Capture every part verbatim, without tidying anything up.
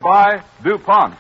by DuPont.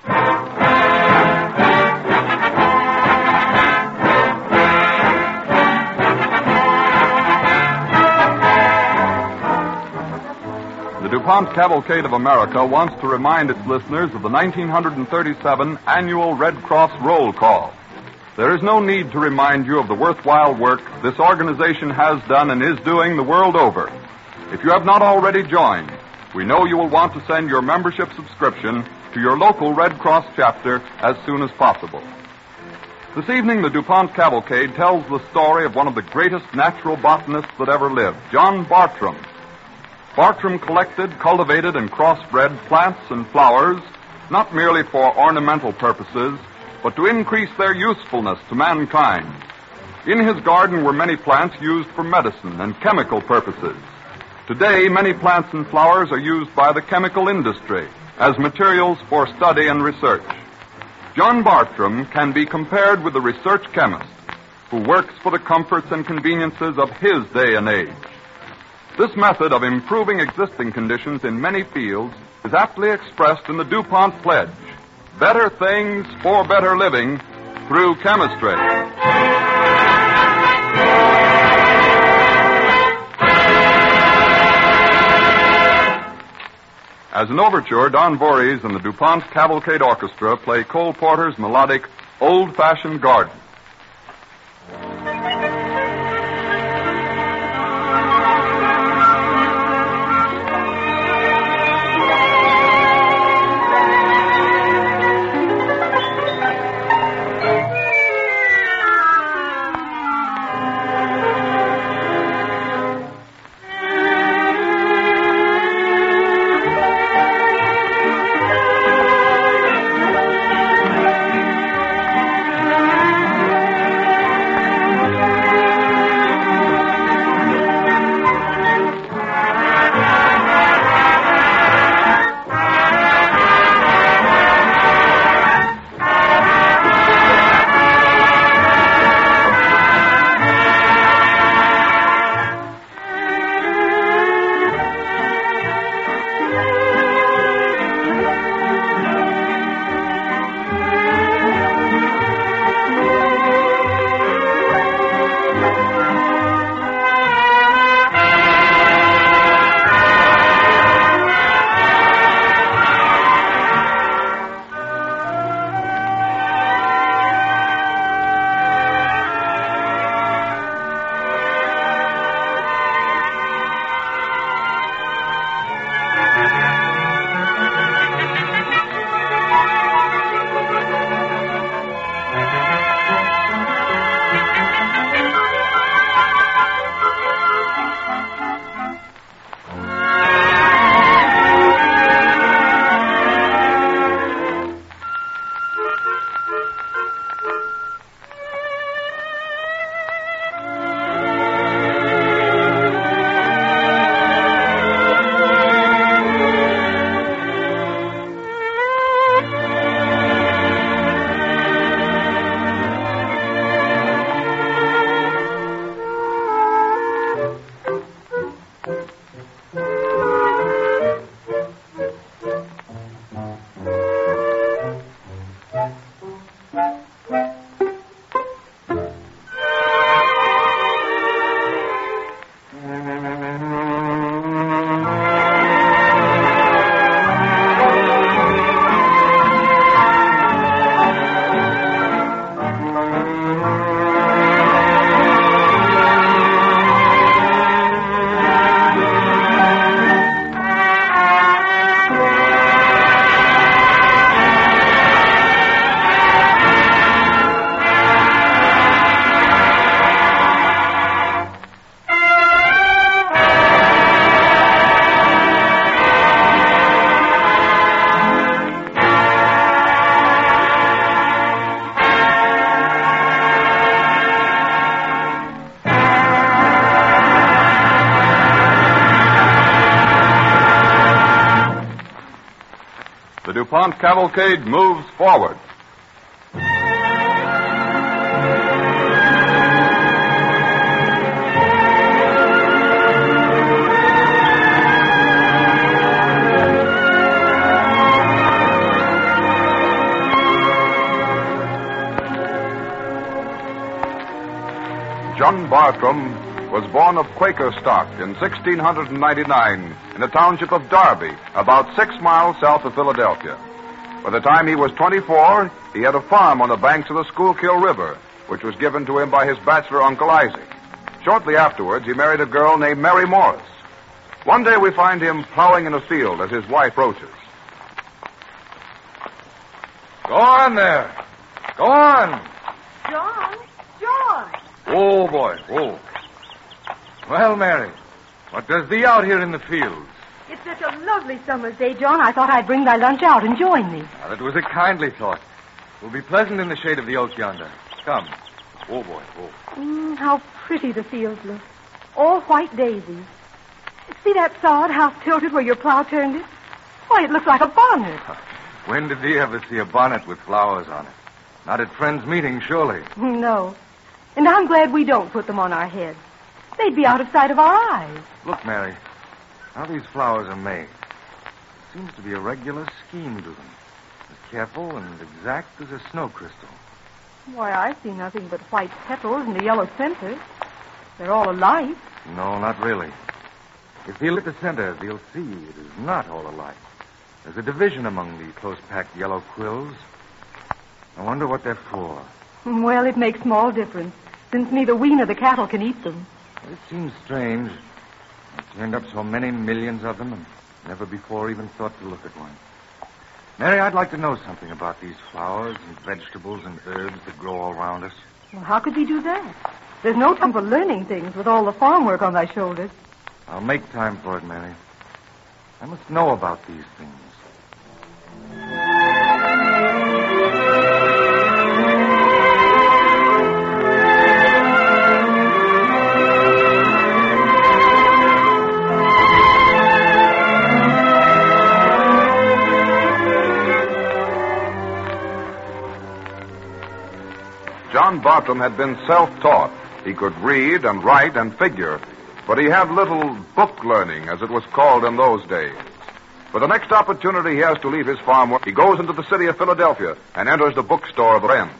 The DuPont Cavalcade of America wants to remind its listeners of the nineteen thirty-seven annual Red Cross Roll Call. There is no need to remind you of the worthwhile work this organization has done and is doing the world over. If you have not already joined, we know you will want to send your membership subscription to your local Red Cross chapter as soon as possible. This evening, the DuPont Cavalcade tells the story of one of the greatest natural botanists that ever lived, John Bartram. Bartram collected, cultivated, and crossbred plants and flowers, not merely for ornamental purposes, but to increase their usefulness to mankind. In his garden were many plants used for medicine and chemical purposes. Today, many plants and flowers are used by the chemical industry as materials for study and research. John Bartram can be compared with the research chemist who works for the comforts and conveniences of his day and age. This method of improving existing conditions in many fields is aptly expressed in the DuPont pledge: better things for better living through chemistry. As an overture, Don Voorhees and the DuPont Cavalcade Orchestra play Cole Porter's melodic Old-Fashioned Garden. The DuPont Cavalcade moves forward. Young Bartram was born of Quaker stock in sixteen ninety-nine in the township of Darby, about six miles south of Philadelphia. By the time he was twenty-four, he had a farm on the banks of the Schuylkill River, which was given to him by his bachelor Uncle Isaac. Shortly afterwards, he married a girl named Mary Morris. One day we find him plowing in a field as his wife roaches. Go on there. Go on. John? John! Oh, boy. Oh. Well, Mary, what does thee out here in the fields? It's such a lovely summer's day, John. I thought I'd bring thy lunch out and join thee. Now, that was a kindly thought. It will be pleasant in the shade of the oak yonder. Come. Oh, boy. Oh. Mm, how pretty the fields look. All white daisies. See that sod half tilted where your plow turned it? Why, it looks like a bonnet. When did thee ever see a bonnet with flowers on it? Not at friends' meetings, surely. No. And I'm glad we don't put them on our heads. They'd be out of sight of our eyes. Look, Mary, how these flowers are made. It seems to be a regular scheme to them. As careful and exact as a snow crystal. Why, I see nothing but white petals and a yellow center. They're all alike. No, not really. If you look at the center, you'll see it is not all alike. There's a division among the close-packed yellow quills. I wonder what they're for. Well, it makes small difference, since neither we nor the cattle can eat them. It seems strange. I've turned up so many millions of them and never before even thought to look at one. Mary, I'd like to know something about these flowers and vegetables and herbs that grow all around us. Well, how could we do that? There's no time for learning things with all the farm work on thy shoulders. I'll make time for it, Mary. I must know about these things. John Bartram had been self-taught. He could read and write and figure, but he had little book learning, as it was called in those days. For the next opportunity he has to leave his farm work, he goes into the city of Philadelphia and enters the bookstore of a friend.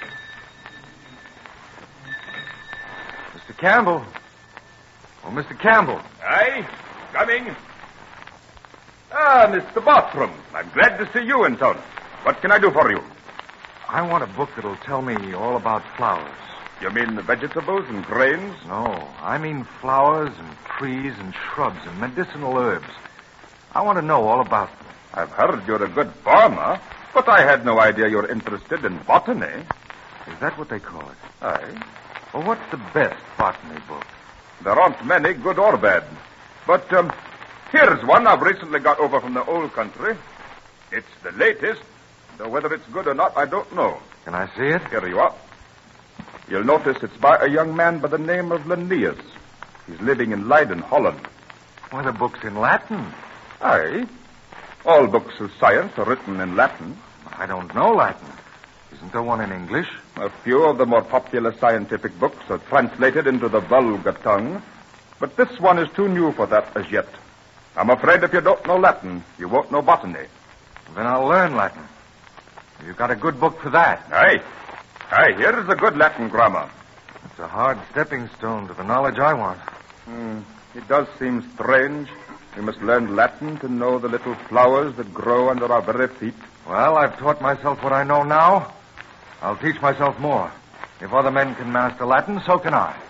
Mister Campbell. Oh, Mister Campbell. Aye, coming. Ah, Mister Bartram, I'm glad to see you in town. What can I do for you? I want a book that'll tell me all about flowers. You mean the vegetables and grains? No, I mean flowers and trees and shrubs and medicinal herbs. I want to know all about them. I've heard you're a good farmer, but I had no idea you're interested in botany. Is that what they call it? Aye. Well, what's the best botany book? There aren't many, good or bad. But um, here's one I've recently got over from the old country. It's the latest, though whether it's good or not, I don't know. Can I see it? Here you are. You'll notice it's by a young man by the name of Linnaeus. He's living in Leiden, Holland. Why, the book's in Latin. Aye. All books of science are written in Latin. I don't know Latin. Isn't there one in English? A few of the more popular scientific books are translated into the vulgar tongue, but this one is too new for that as yet. I'm afraid if you don't know Latin, you won't know botany. Then I'll learn Latin. You've got a good book for that. Aye. Aye, here is a good Latin grammar. It's a hard stepping stone to the knowledge I want. Hmm. It does seem strange. We must learn Latin to know the little flowers that grow under our very feet. Well, I've taught myself what I know now. I'll teach myself more. If other men can master Latin, so can I.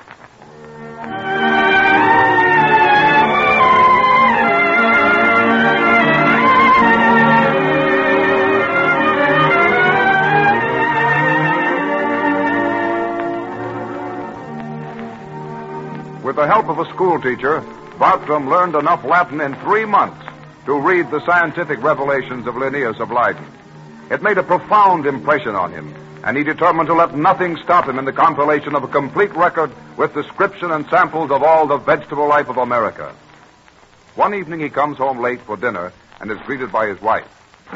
With the help of a schoolteacher, Bartram learned enough Latin in three months to read the scientific revelations of Linnaeus of Leiden. It made a profound impression on him, and he determined to let nothing stop him in the compilation of a complete record with description and samples of all the vegetable life of America. One evening he comes home late for dinner and is greeted by his wife.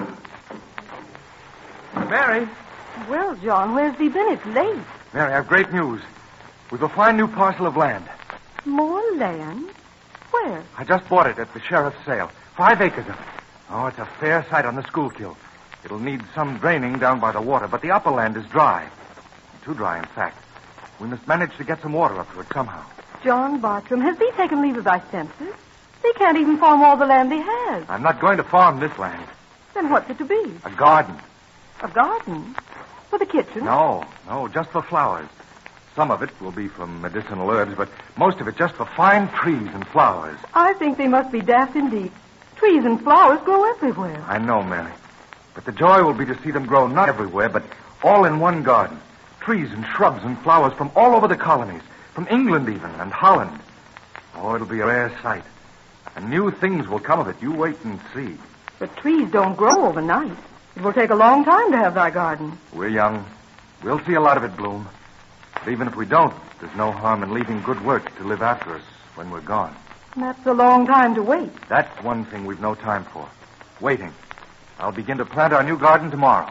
Mary. Well, John, where's he been? It's late. Mary, I've great news. We've a fine new parcel of land. More land? Where? I just bought it at the sheriff's sale. Five acres of it. Oh, it's a fair site on the Schuylkill. It'll need some draining down by the water, but the upper land is dry. Too dry, in fact. We must manage to get some water up to it somehow. John Bartram, has thee taken leave of thy senses? Thee can't even farm all the land thee has. I'm not going to farm this land. Then what's it to be? A garden. A garden? For the kitchen? No, no, just for flowers. Some of it will be for medicinal herbs, but most of it just for fine trees and flowers. I think they must be daft indeed. Trees and flowers grow everywhere. I know, Mary. But the joy will be to see them grow not everywhere, but all in one garden. Trees and shrubs and flowers from all over the colonies, from England even, and Holland. Oh, it'll be a rare sight. And new things will come of it. You wait and see. But trees don't grow overnight. It will take a long time to have thy garden. We're young. We'll see a lot of it bloom. But even if we don't, there's no harm in leaving good work to live after us when we're gone. That's a long time to wait. That's one thing we've no time for. Waiting. I'll begin to plant our new garden tomorrow.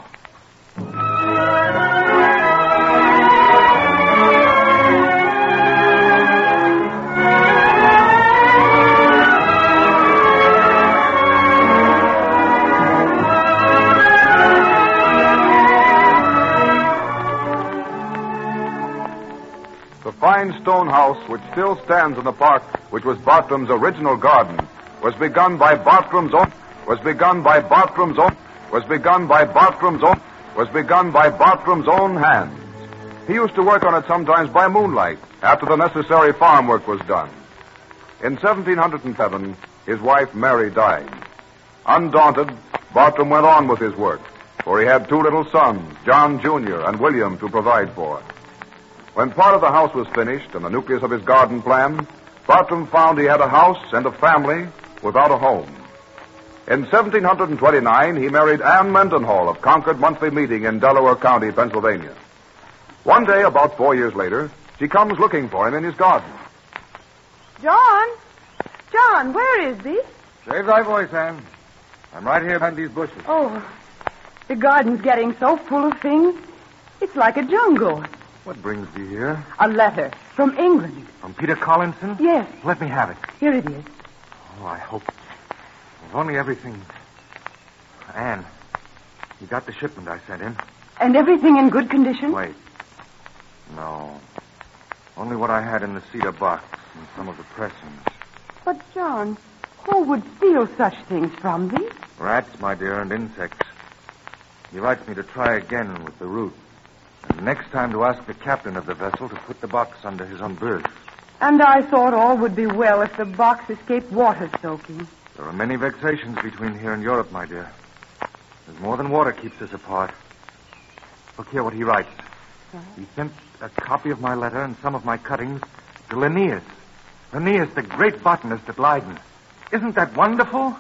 The fine stone house, which still stands in the park, which was Bartram's original garden, was begun by Bartram's own, was begun by Bartram's own, was begun by Bartram's own, was begun by Bartram's own hands. He used to work on it sometimes by moonlight, after the necessary farm work was done. In seventeen oh seven, his wife Mary died. Undaunted, Bartram went on with his work, for he had two little sons, John Junior and William, to provide for. When part of the house was finished and the nucleus of his garden plan, Bartram found he had a house and a family without a home. In seventeen twenty-nine, he married Anne Mendenhall of Concord Monthly Meeting in Delaware County, Pennsylvania. One day, about four years later, she comes looking for him in his garden. John? John, where is thee? Save thy voice, Anne. I'm right here behind these bushes. Oh, the garden's getting so full of things. It's like a jungle. What brings thee here? A letter from England. From Peter Collinson? Yes. Let me have it. Here it is. Oh, I hope. If only everything... Anne, you got the shipment I sent in? And everything in good condition? Wait. No. Only what I had in the cedar box and some of the pressings. But, John, who would steal such things from thee? Rats, my dear, and insects. He writes me to try again with the route. And next time to ask the captain of the vessel to put the box under his own berth. And I thought all would be well if the box escaped water soaking. There are many vexations between here and Europe, my dear. There's more than water keeps us apart. Look here what he writes. Huh? He sent a copy of my letter and some of my cuttings to Linnaeus. Linnaeus, the great botanist at Leiden. Isn't that wonderful?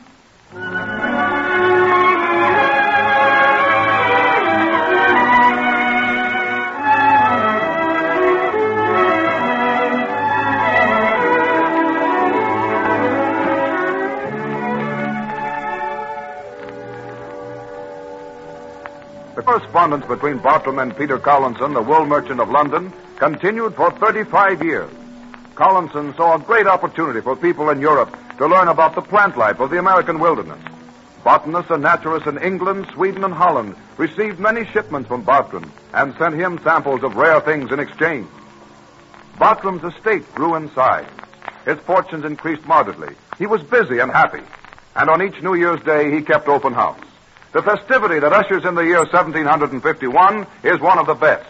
The correspondence between Bartram and Peter Collinson, the wool merchant of London, continued for thirty-five years. Collinson saw a great opportunity for people in Europe to learn about the plant life of the American wilderness. Botanists and naturalists in England, Sweden, and Holland received many shipments from Bartram and sent him samples of rare things in exchange. Bartram's estate grew in size. His fortunes increased markedly. He was busy and happy. And on each New Year's Day, he kept open house. The festivity that ushers in the year seventeen fifty-one is one of the best.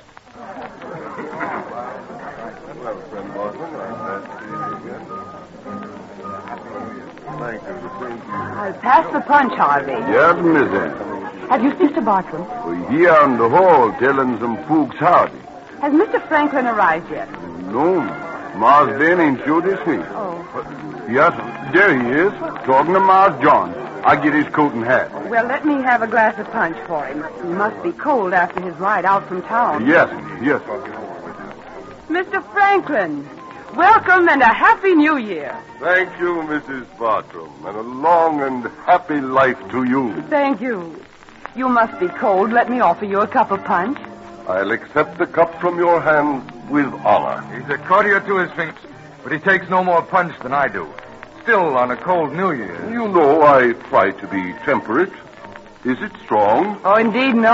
I'll pass the punch, Harvey. Yes, missus. Have you seen Mister Bartram? We're here in the hall telling some folks howdy. Has Mister Franklin arrived yet? No, Ma's been in show this week. Oh. Yes, there he is, talking to Ma's John. I get his coat and hat. Well, let me have a glass of punch for him. He must be cold after his ride out from town. Yes, yes. Mister Franklin, welcome and a happy new year. Thank you, Missus Bartram, and a long and happy life to you. Thank you. You must be cold. Let me offer you a cup of punch. I'll accept the cup from your hand with honor. He's a courtier to his fingers, but he takes no more punch than I do. Still on a cold New Year. You know I try to be temperate. Is it strong? Oh, indeed, no.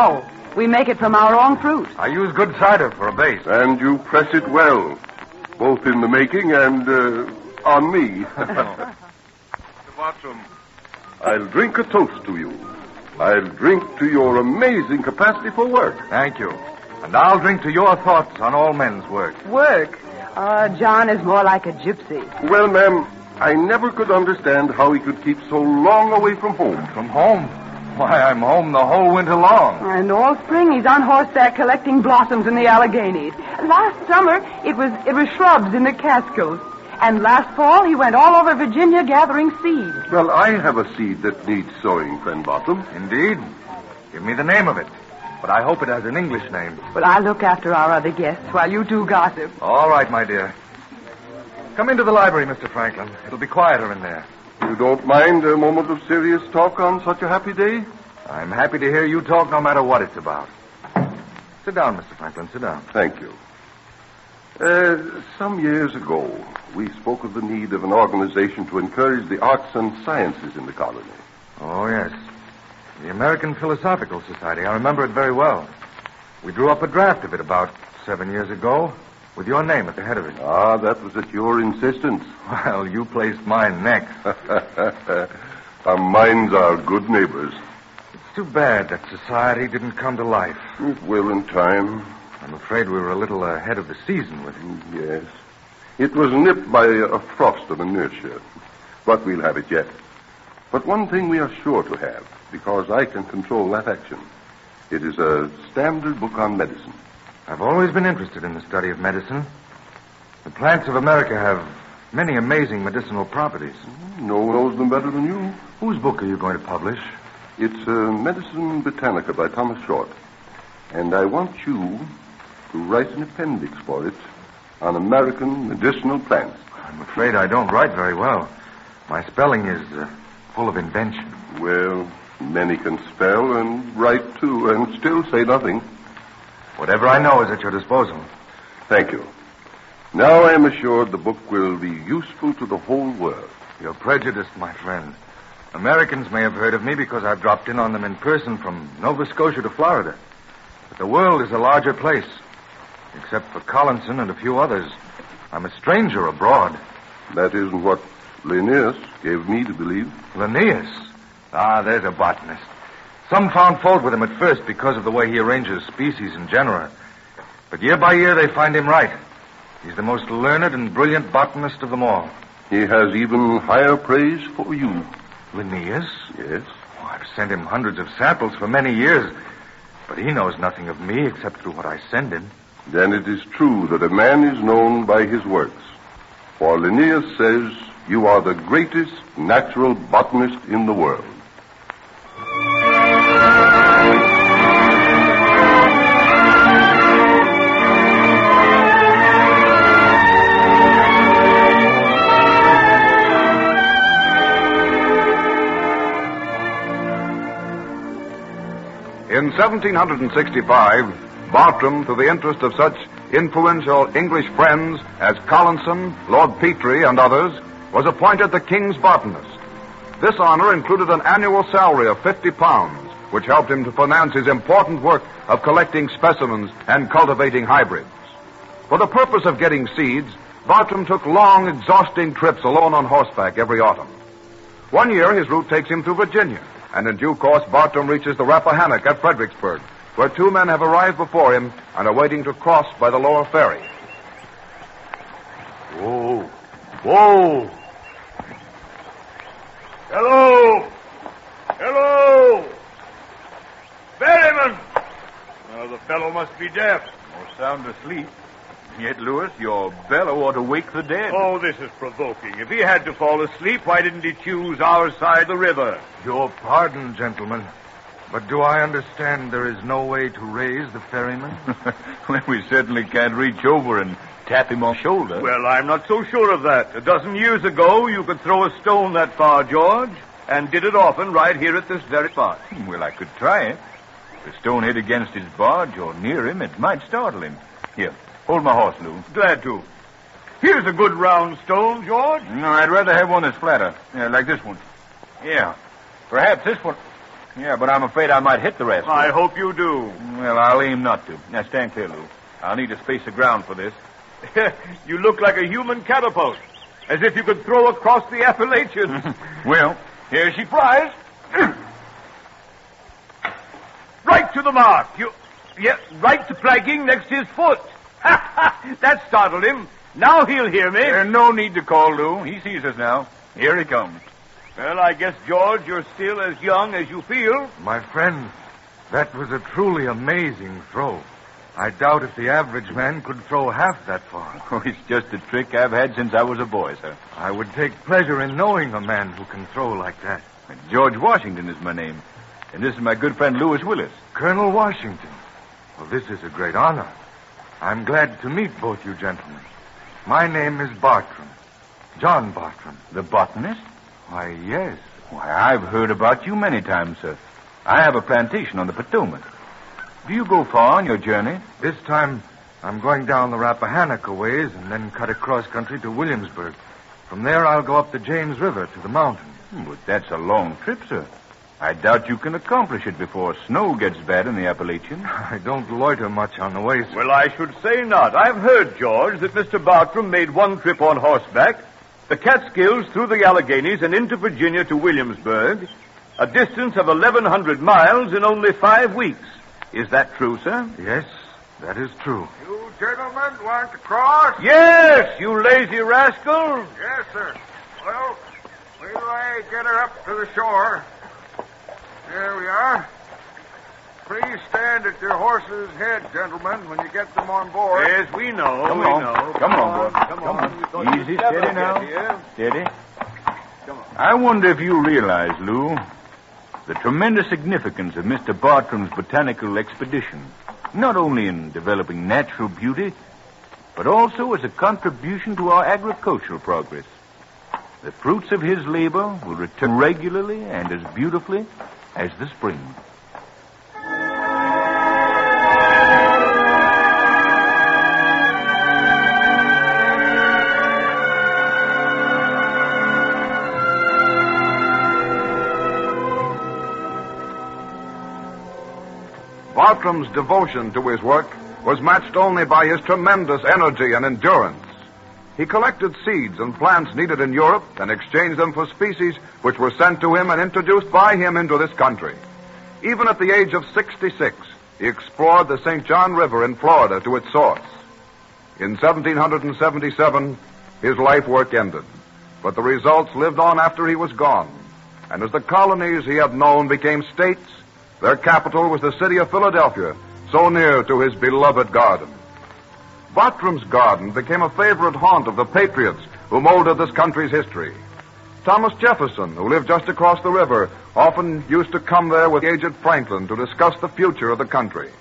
We make it from our own fruit. I use good cider for a base. And you press it well, both in the making and uh, on me. Mister Bartram. I'll drink a toast to you. I'll drink to your amazing capacity for work. Thank you. And I'll drink to your thoughts on all men's work. Work? Uh, John is more like a gypsy. Well, ma'am, I never could understand how he could keep so long away from home. From home? Why, I'm home the whole winter long. And all spring he's on horseback collecting blossoms in the Alleghenies. Last summer it was it was shrubs in the Catskills. And last fall he went all over Virginia gathering seed. Well, I have a seed that needs sowing, friend Bartram. Indeed? Give me the name of it. But I hope it has an English name. Well, I'll look after our other guests while you two gossip. All right, my dear. Come into the library, Mister Franklin. It'll be quieter in there. You don't mind a moment of serious talk on such a happy day? I'm happy to hear you talk no matter what it's about. Sit down, Mister Franklin. Sit down. Thank you. Uh, some years ago, we spoke of the need of an organization to encourage the arts and sciences in the colony. Oh, yes. The American Philosophical Society. I remember it very well. We drew up a draft of it about seven years ago, with your name at the head of it. Ah, that was at your insistence. Well, you placed mine next. Our minds are good neighbors. It's too bad that society didn't come to life. It will in time. I'm afraid we were a little ahead of the season with it. Yes. It was nipped by a frost of inertia. But we'll have it yet. But one thing we are sure to have, because I can control that action. It is a standard book on medicine. I've always been interested in the study of medicine. The plants of America have many amazing medicinal properties. No one knows them better than you. Whose book are you going to publish? It's uh, Medicine Britannica by Thomas Short. And I want you to write an appendix for it on American medicinal plants. I'm afraid I don't write very well. My spelling is uh, full of invention. Well, many can spell and write, too, and still say nothing. Whatever I know is at your disposal. Thank you. Now I am assured the book will be useful to the whole world. You're prejudiced, my friend. Americans may have heard of me because I've dropped in on them in person from Nova Scotia to Florida. But the world is a larger place. Except for Collinson and a few others, I'm a stranger abroad. That isn't what Linnaeus gave me to believe. Linnaeus? Ah, there's a botanist. Some found fault with him at first because of the way he arranges species and genera. But year by year, they find him right. He's the most learned and brilliant botanist of them all. He has even higher praise for you. Linnaeus? Yes. Oh, I've sent him hundreds of samples for many years. But he knows nothing of me except through what I send him. Then it is true that a man is known by his works. For Linnaeus says, you are the greatest natural botanist in the world. In seventeen sixty-five, Bartram, to the interest of such influential English friends as Collinson, Lord Petre, and others, was appointed the King's botanist. This honor included an annual salary of fifty pounds, which helped him to finance his important work of collecting specimens and cultivating hybrids. For the purpose of getting seeds, Bartram took long, exhausting trips alone on horseback every autumn. One year, his route takes him to Virginia, and in due course, Bartram reaches the Rappahannock at Fredericksburg, where two men have arrived before him and are waiting to cross by the lower ferry. Whoa. Whoa. Hello. Hello. Ferryman. Well, the fellow must be deaf or sound asleep. Yet, Lewis, your bellow ought to wake the dead. Oh, this is provoking. If he had to fall asleep, why didn't he choose our side of the river? Your pardon, gentlemen. But do I understand there is no way to raise the ferryman? Well, we certainly can't reach over and tap him on the shoulder. Well, I'm not so sure of that. A dozen years ago, you could throw a stone that far, George, and did it often right here at this very spot. Well, I could try it. If the stone hit against his barge or near him, it might startle him. Here, hold my horse, Lou. Glad to. Here's a good round stone, George. No, I'd rather have one that's flatter, yeah, like this one. Yeah, perhaps this one. Yeah, but I'm afraid I might hit the rest. I hope you do. Well, I'll aim not to. Now, stand clear, Lou. I'll need a space of ground for this. You look like a human catapult, as if you could throw across the Appalachians. Well, here she flies. Right to the mark. You, yeah, right to flagging next his foot. That startled him. Now he'll hear me. There's no need to call, Lou. He sees us now. Here he comes. Well, I guess, George, you're still as young as you feel. My friend, that was a truly amazing throw. I doubt if the average man could throw half that far. Oh, it's just a trick I've had since I was a boy, sir. I would take pleasure in knowing a man who can throw like that. George Washington is my name. And this is my good friend Lewis Willis. Colonel Washington. Well, this is a great honor. I'm glad to meet both you gentlemen. My name is Bartram. John Bartram. The botanist? Why, yes. Why, I've heard about you many times, sir. I have a plantation on the Potomac. Do you go far on your journey? This time, I'm going down the Rappahannock a ways and then cut across country to Williamsburg. From there, I'll go up the James River to the mountains. But that's a long trip, sir. I doubt you can accomplish it before snow gets bad in the Appalachians. I don't loiter much on the way, sir. Well, I should say not. I've heard, George, that Mister Bartram made one trip on horseback, the Catskills through the Alleghenies and into Virginia to Williamsburg, a distance of eleven hundred miles in only five weeks. Is that true, sir? Yes, that is true. You gentlemen want to cross? Yes, you lazy rascal. Yes, sir. Well, wait till I get her up to the shore. There we are. Please stand at your horse's head, gentlemen, when you get them on board. Yes, we know. Come we on. know. Come on, boy. Come on. Come on. Easy, steady now. Here. Steady. Come on. I wonder if you realize, Lou, the tremendous significance of Mister Bartram's botanical expedition, not only in developing natural beauty, but also as a contribution to our agricultural progress. The fruits of his labor will return regularly and as beautifully as the spring. Bartram's devotion to his work was matched only by his tremendous energy and endurance. He collected seeds and plants needed in Europe and exchanged them for species which were sent to him and introduced by him into this country. Even at the age of sixty-six, he explored the Saint John River in Florida to its source. In seventeen seventy-seven, his life work ended, but the results lived on after he was gone. And as the colonies he had known became states, their capital was the city of Philadelphia, so near to his beloved garden. Bartram's garden became a favorite haunt of the patriots who molded this country's history. Thomas Jefferson, who lived just across the river, often used to come there with the aged Franklin to discuss the future of the country.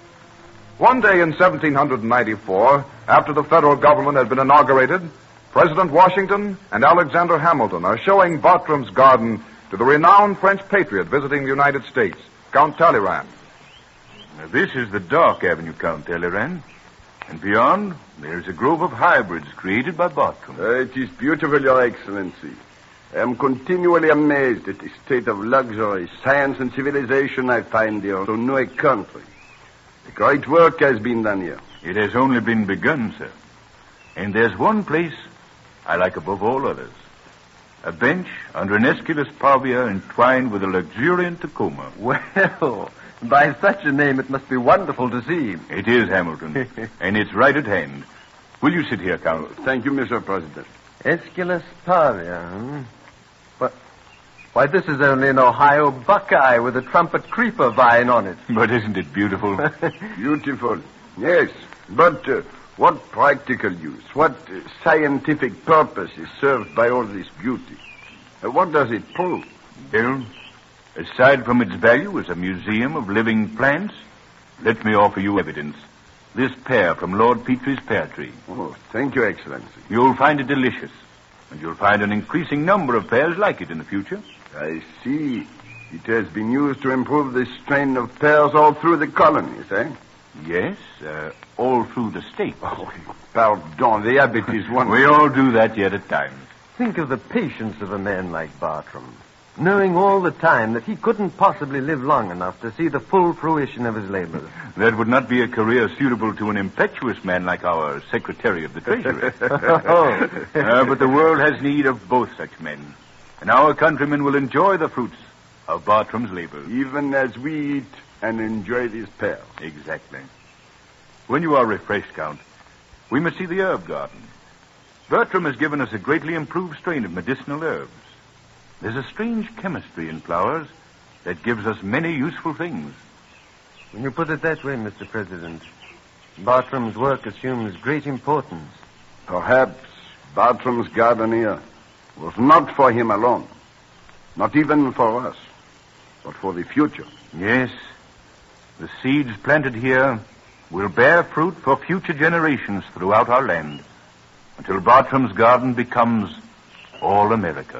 One day in seventeen ninety-four, after the federal government had been inaugurated, President Washington and Alexander Hamilton are showing Bartram's garden to the renowned French patriot visiting the United States, Count Talleyrand. Now, this is the Dark Avenue, Count Talleyrand. And beyond, there's a grove of hybrids created by Bartram. Uh, it is beautiful, Your Excellency. I am continually amazed at the state of luxury, science, and civilization I find here so new a country. A great work has been done here. It has only been begun, sir. And there's one place I like above all others. A bench under an Aeschylus Pavia entwined with a luxuriant Tacoma. Well, by such a name, it must be wonderful to see. It is, Hamilton. And it's right at hand. Will you sit here, Count? Oh, thank you, Mister President. Aeschylus Pavia, hmm? But, why, this is only an Ohio buckeye with a trumpet creeper vine on it. But isn't it beautiful? Beautiful, yes. But uh, what practical use, what uh, scientific purpose is served by all this beauty? Uh, what does it prove? Well, aside from its value as a museum of living plants, let me offer you evidence. This pear from Lord Petrie's pear tree. Oh, thank you, Excellency. You'll find it delicious, and you'll find an increasing number of pears like it in the future. I see. It has been used to improve the strain of pears all through the colonies, eh? Yes, uh, all through the state. Oh, pardon, the habit is one. We all do that yet at times. Think of the patience of a man like Bartram. knowing all the time that he couldn't possibly live long enough to see the full fruition of his labors. That would not be a career suitable to an impetuous man like our Secretary of the Treasury. oh. uh, but the world has need of both such men, and our countrymen will enjoy the fruits of Bartram's labors. Even as we eat and enjoy these pears. Exactly. When you are refreshed, Count, we must see the herb garden. Bertram has given us a greatly improved strain of medicinal herbs. There's a strange chemistry in flowers that gives us many useful things. When you put it that way, Mister President, Bartram's work assumes great importance. Perhaps Bartram's garden here was not for him alone, not even for us, but for the future. Yes, the seeds planted here will bear fruit for future generations throughout our land, until Bartram's garden becomes all America.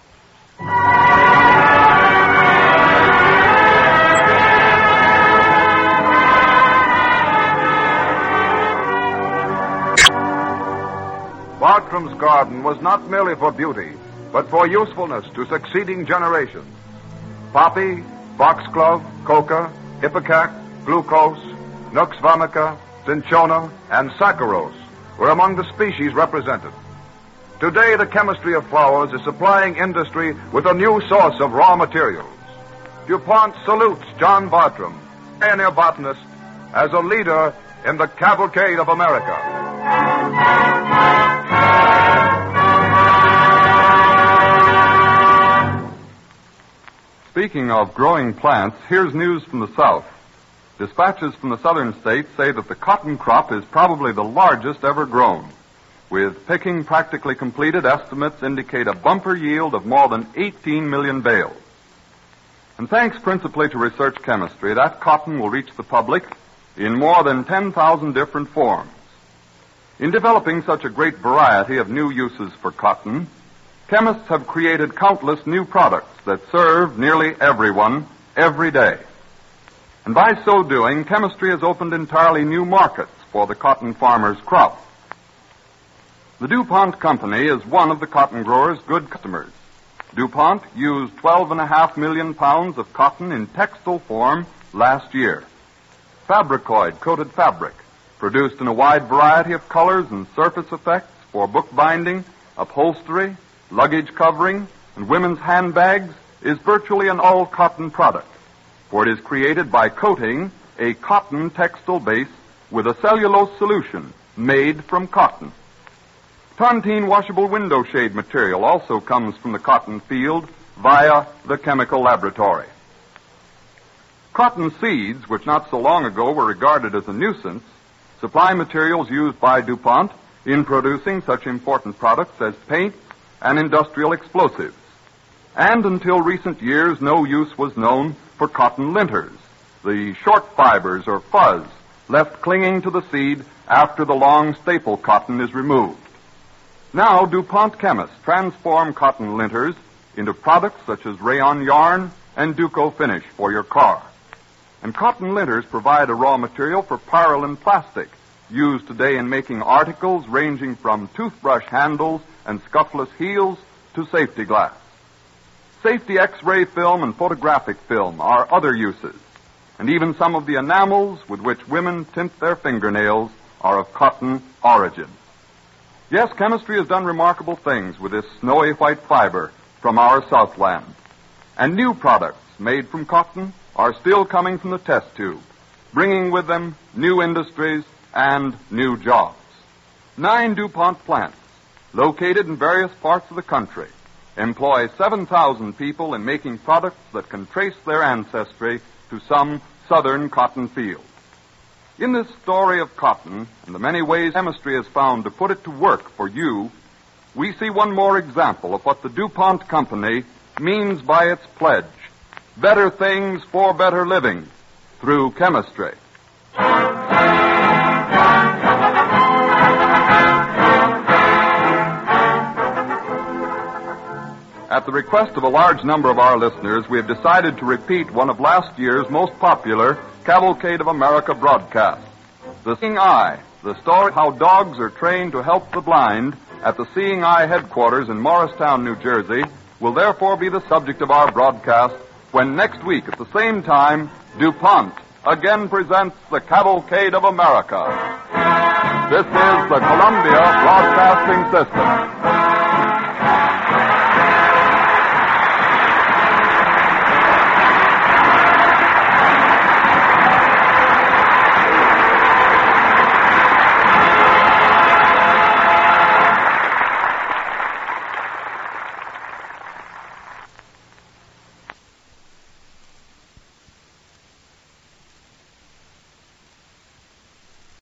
Bartram's garden was not merely for beauty, but for usefulness to succeeding generations. Poppy, foxglove, coca, ipecac, glucose, nux vomica, cinchona, and saccharose were among the species represented. Today, the chemistry of flowers is supplying industry with a new source of raw materials. DuPont salutes John Bartram, pioneer botanist, as a leader in the cavalcade of America. Speaking of growing plants, here's news from the South. Dispatches from the southern states say that the cotton crop is probably the largest ever grown. With picking practically completed, estimates indicate a bumper yield of more than eighteen million bales. And thanks principally to research chemistry, that cotton will reach the public in more than ten thousand different forms. In developing such a great variety of new uses for cotton, chemists have created countless new products that serve nearly everyone every day. And by so doing, chemistry has opened entirely new markets for the cotton farmer's crop. The DuPont Company is one of the cotton growers' good customers. DuPont used twelve and a half million pounds of cotton in textile form last year. Fabricoid coated fabric, produced in a wide variety of colors and surface effects for bookbinding, upholstery, luggage covering, and women's handbags, is virtually an all-cotton product, for it is created by coating a cotton textile base with a cellulose solution made from cotton. Tontine washable window shade material also comes from the cotton field via the chemical laboratory. Cotton seeds, which not so long ago were regarded as a nuisance, supply materials used by DuPont in producing such important products as paint and industrial explosives. And until recent years, no use was known for cotton linters, the short fibers or fuzz left clinging to the seed after the long staple cotton is removed. Now, DuPont chemists transform cotton linters into products such as rayon yarn and Duco finish for your car. And cotton linters provide a raw material for Parylene plastic, used today in making articles ranging from toothbrush handles and scuffless heels to safety glass. Safety X-ray film and photographic film are other uses, and even some of the enamels with which women tint their fingernails are of cotton origin. Yes, chemistry has done remarkable things with this snowy white fiber from our Southland. And new products made from cotton are still coming from the test tube, bringing with them new industries and new jobs. Nine DuPont plants, located in various parts of the country, employ seven thousand people in making products that can trace their ancestry to some southern cotton field. In this story of cotton and the many ways chemistry has found to put it to work for you, we see one more example of what the DuPont Company means by its pledge: better things for better living through chemistry. At the request of a large number of our listeners, we have decided to repeat one of last year's most popular Cavalcade of America broadcasts, The Seeing Eye, the story of how dogs are trained to help the blind at the Seeing Eye headquarters in Morristown, New Jersey, will therefore be the subject of our broadcast when next week at the same time, DuPont again presents the Cavalcade of America. This is the Columbia Broadcasting System.